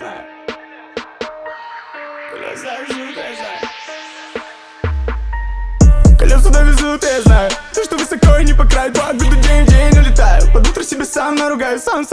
знаю. Колеса везут, я знаю. Колеса довезут, я знаю. То, что высоко и не по краю, 2 года день в день улетаю. Под утро себе сам наругаю, сам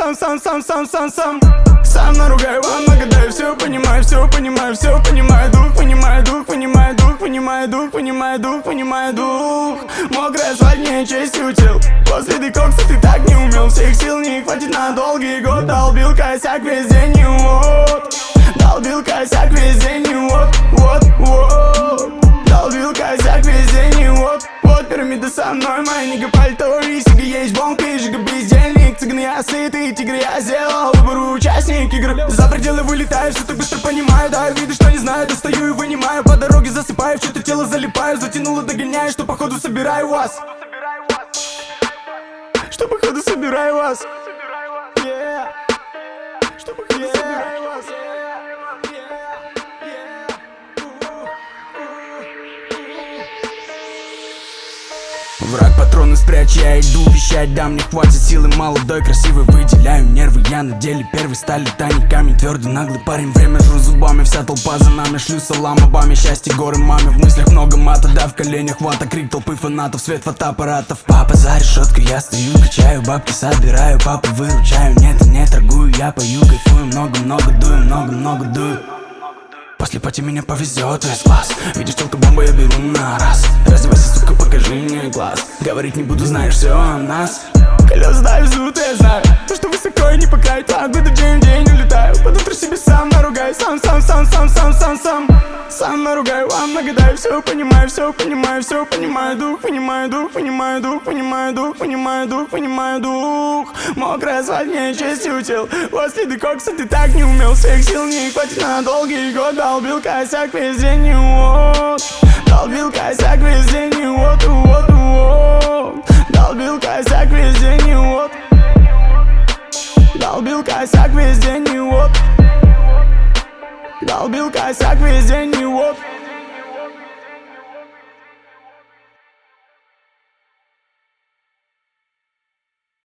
наругаю, вам нагадаю. Все понимаю, все понимаю, все понимаю. Дух, понимаю, дух, понимаю, дух, понимаю, дух, понимаю, дух, понимаю, дух. Мокрый асфальт мне честь учил. После декокса ты так не умел. Всех сил не хватит на долгий год. Долбил косяк весь день и вот. Долбил косяк весь день и вот. Долбил косяк весь день и вот. Пирамида со мной, моя нига пальто и сига. Есть бомб и жига бездельник. Цыган я сытый, тигр я сделал выбор, участник игры. За пределы вылетаю, все так быстро понимаю. Даю виды, что не знаю, достаю и вынимаю. По дороге засыпаю, в что-то тело залипаю. Затянуло, догоняю, что походу собираю вас. Что походу собираю вас. Что походу собираю вас. Враг патроны спрячь, я иду вещать. Да, мне хватит силы, молодой, красивый. Выделяю нервы, я на деле первый. Стали тайный камень, твердый, наглый парень. Время жру зубами, вся толпа за нами. Шлю салам обаме, счастье горы маме. В мыслях много мата, да, в коленях вата. Крик толпы фанатов, свет фотоаппаратов. Папа за решеткой, я стою, качаю. Бабки собираю, папу выручаю. Нет, не торгую, я пою, кайфую. Много-много дую, много-много дую. После пати меня повезет из глаз. Видишь, только бомба, я беру на раз. Раздевайся, сука, покажи мне глаз. Говорить не буду, знаешь все о нас. Колеса довезут, я знаю. То, что высоко и не по краю, 2 года день в день улетаю. Под утро себе сам наругаю, сам наругаю, вам нагадаю. Все понимаю, все понимаю, все понимаю. Дух, понимаю, дух, понимаю, дух, понимаю, дух, понимаю, дух, понимаю, дух. Мокрый асфальт мне честь учил. После декокса ты так не умел. Всех сил не хватит на долгий год. Долбил косяк весь день и вот. Долбил косяк весь день и вот. Долбил косяк весь день и вот. Долбил косяк весь день и вот. Долбил косяк весь день и вот.